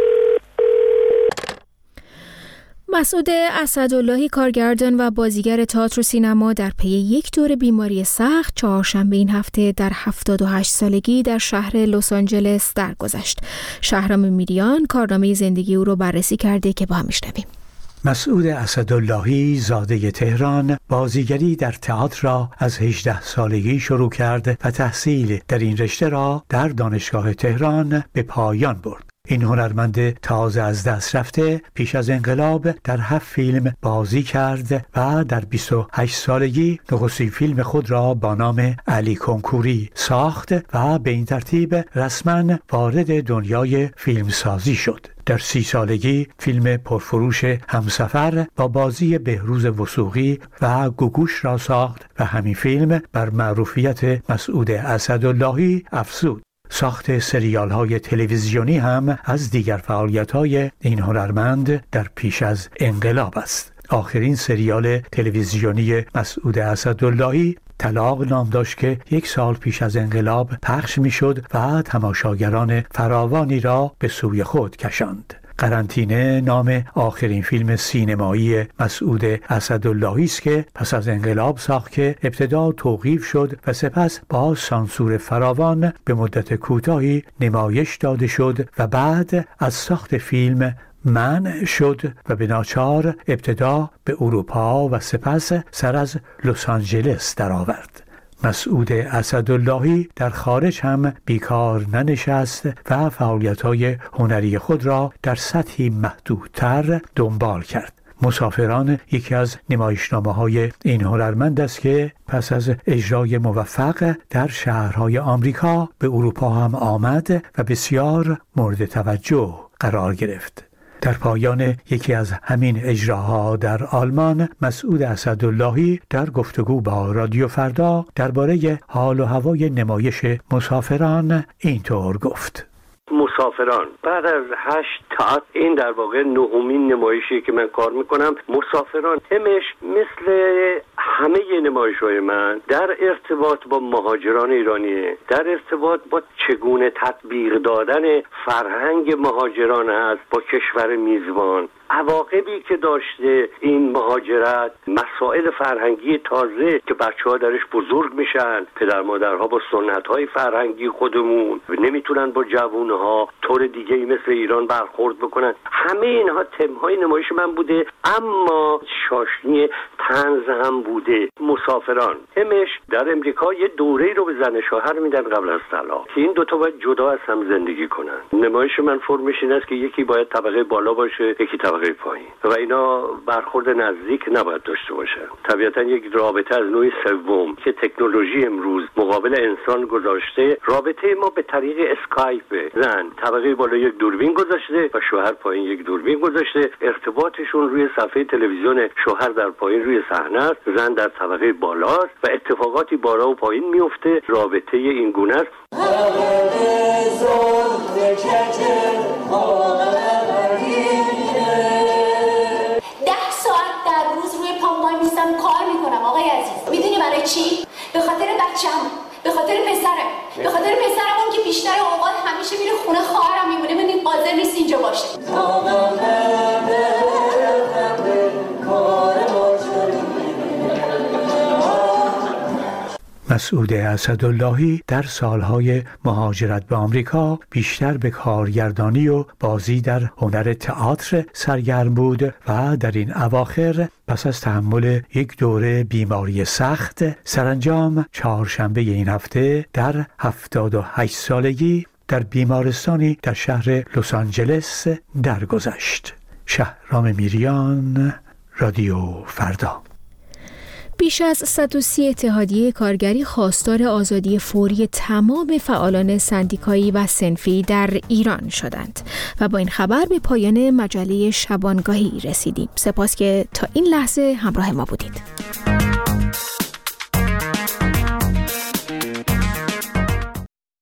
مسعود اسداللهی، کارگردان و بازیگر تئاتر و سینما، در پی یک دور بیماری سخت چهارشنبه این هفته در هفتاد و هشت سالگی در شهر لس آنجلس درگذشت. شهرام میریان کارنامه زندگی او رو بررسی کرده که با هم میشنویم. مسعود اسداللهی زاده تهران بازیگری در تئاتر را از هجده سالگی شروع کرد و تحصیل در این رشته را در دانشگاه تهران به پایان برد. این هنرمند تازه از دست رفته پیش از انقلاب در هفت فیلم بازی کرد و در بیست و هشت سالگی نخستین فیلم خود را با نام علی کنکوری ساخت و به این ترتیب رسما وارد دنیای فیلمسازی شد. در سی سالگی فیلم پرفروش همسفر با بازی بهروز وثوقی و گوگوش را ساخت و همین فیلم بر معروفیت مسعود اسداللهی افزود. ساخت سریال های تلویزیونی هم از دیگر فعالیت های این هنرمند در پیش از انقلاب است. آخرین سریال تلویزیونی مسعود اسداللهی طلاق نام داشت که یک سال پیش از انقلاب پخش می شد و تماشاگران فراوانی را به سوی خود کشاند. قرنطینه نام آخرین فیلم سینمایی مسعود اسداللهی است که پس از انقلاب ساخت که ابتدا توقیف شد و سپس با سانسور فراوان به مدت کوتاهی نمایش داده شد و بعد از ساخت فیلم منع شد و به ناچار ابتدا به اروپا و سپس سر از لس آنجلس درآورد. مسعود اسداللهی در خارج هم بیکار ننشست و فعالیت‌های هنری خود را در سطحی محدودتر دنبال کرد. مسافران یکی از نمایشنامه‌های این هنرمند است که پس از اجرای موفق در شهرهای آمریکا به اروپا هم آمد و بسیار مورد توجه قرار گرفت. در پایان یکی از همین اجراها در آلمان مسعود اسداللهی در گفتگو با رادیو فردا درباره حال و هوای نمایش مسافران اینطور گفت: مسافران بعد از هشت تا این در واقع نهمین نمایشی که من کار میکنم. مسافران همش مثل همه نمایش‌های من در ارتباط با مهاجران ایرانیه، در ارتباط با چگونه تطبیق دادن فرهنگ مهاجران است با کشور میزبان، عواقبی که داشته این مهاجرت، مسائل فرهنگی تازه که بچه‌ها درش بزرگ میشن، پدر مادرها با سنت‌های فرهنگی خودمون نمیتونن با جوانها طور دیگه‌ای مثل ایران برخورد بکنن. همه اینها تم‌های نمایش من بوده، اما شاشنی طنز هم بوده. مسافران همش در امریکا یه دوره‌ای رو به زن شوهر میدن قبل از طلاق که این دوتا باید جدا از هم زندگی کنن. نمایش من فرمش این است که یکی باید طبقه بالا باشه، یکی طبقه پایین و اینا برخورد نزدیک نباید داشته باشن. طبیعتا یک رابطه از نوع سوم که تکنولوژی امروز مقابل انسان گذاشته، رابطه ما به طریق اسکایپ، زن طبقه بالا یک دوربین گذاشته و شوهر پایین یک دوربین گذاشته، ارتباطشون روی صفحه تلویزیون، شوهر در پایین روی صحنه است، زن در طبقه بالاست و اتفاقاتی بالا و پایین میفته. رابطه این گونه است. خاطر چی؟ به خاطر بچه‌م، به خاطر پسرم، به خاطر پسرمون که بیشتر اوقات همیشه میره خونه خواهرم میمونه و قادر نیست اینجا باشه. مسعود اسداللهی در سالهای مهاجرت به آمریکا بیشتر به کارگردانی و بازی در هنر تئاتر سرگرم بود و در این اواخر پس از تحمل یک دوره بیماری سخت سرانجام چهارشنبه این هفته در هفتاد و هشت سالگی در بیمارستانی در شهر لس آنجلس درگذشت. شهرام میریان، رادیو فردا. بیش از صد و سی اتحادیه کارگری خواستار آزادی فوری تمام فعالان سندیکایی و صنفی در ایران شدند و با این خبر به پایان مجله شبانگاهی رسیدیم. سپاس که تا این لحظه همراه ما بودید.